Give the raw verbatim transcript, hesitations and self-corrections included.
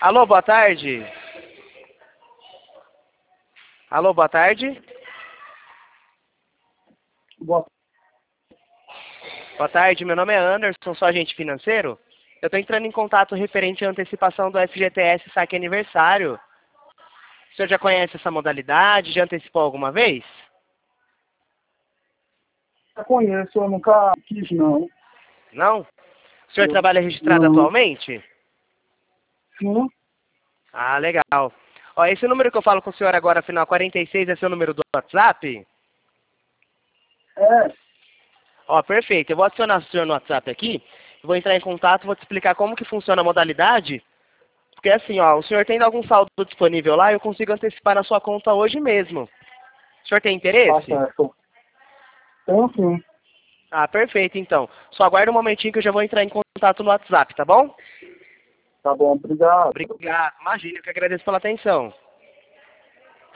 Alô, boa tarde. Alô, boa tarde. Boa. Boa tarde, meu nome é Anderson, sou agente financeiro. Eu estou entrando em contato referente à antecipação do F G T S Saque Aniversário. O senhor já conhece essa modalidade? Já antecipou alguma vez? Eu conheço, eu nunca quis, não. Não? O senhor Eu, trabalha registrado não. atualmente? Sim, Ah, legal. Ó, esse número que eu falo com o senhor agora, final quarenta e seis, é seu número do WhatsApp? é. Ó, perfeito. Eu vou adicionar o senhor no WhatsApp aqui. Vou entrar em contato, vou te explicar como que funciona a modalidade. Porque assim, ó, o senhor tendo algum saldo disponível lá, eu consigo antecipar na sua conta hoje mesmo. O senhor tem Tá interesse? certo. Tenho sim. Ah, perfeito, então. Só aguarda um momentinho que eu já vou entrar em contato no WhatsApp, tá bom? Tá bom, obrigado. Obrigado. Imagina, eu que agradeço pela atenção.